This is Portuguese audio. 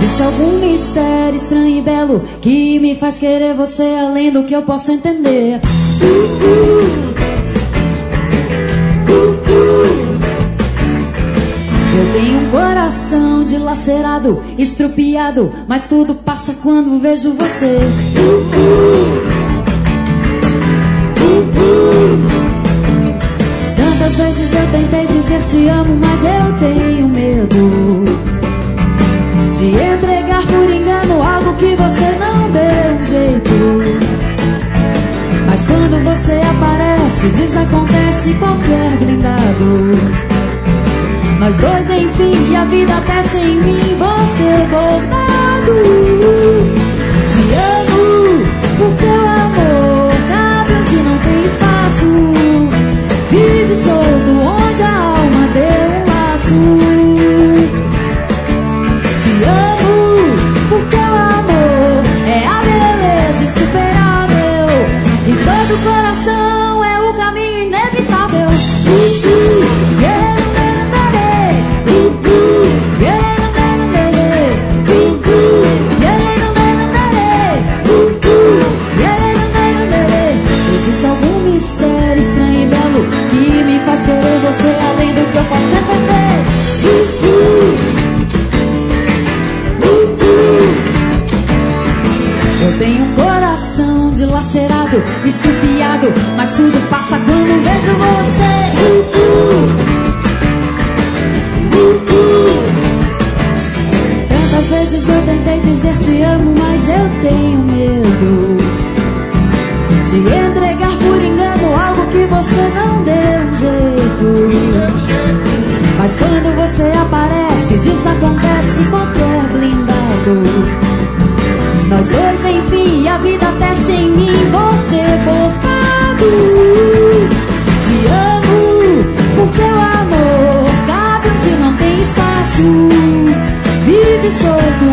Existe algum mistério estranho e belo que me faz querer você além do que eu posso entender. Eu tenho um coração dilacerado, estrupiado, mas tudo passa quando vejo você. Tantas vezes eu tentei dizer te amo, mas eu tenho medo de entregar por engano algo que você não deu um jeito. Mas quando você aparece, desacontece qualquer blindado. Nós dois, enfim, e a vida até sem mim, você bordado. Te amo, porque o amor cabe onde não tem espaço. Vive solto onde a alma deu um laço. Te amo, porque o amor é a beleza insuperável. E todo coração é o caminho inevitável. Existe algum mistério estranho e belo que me faz querer você além do que eu posso entender. Eu tenho um coração dilacerado, estrupiado, mas tudo passa quando vejo você. Tantas vezes eu tentei dizer te amo, mas eu tenho medo de entregar por engano algo que você não deu um jeito. Mas quando você aparece, desacontece qualquer blindado. Nós dois, enfim, e a vida até sem mim, você portado. Te amo, porque o amor cabe onde não tem espaço. Vive solto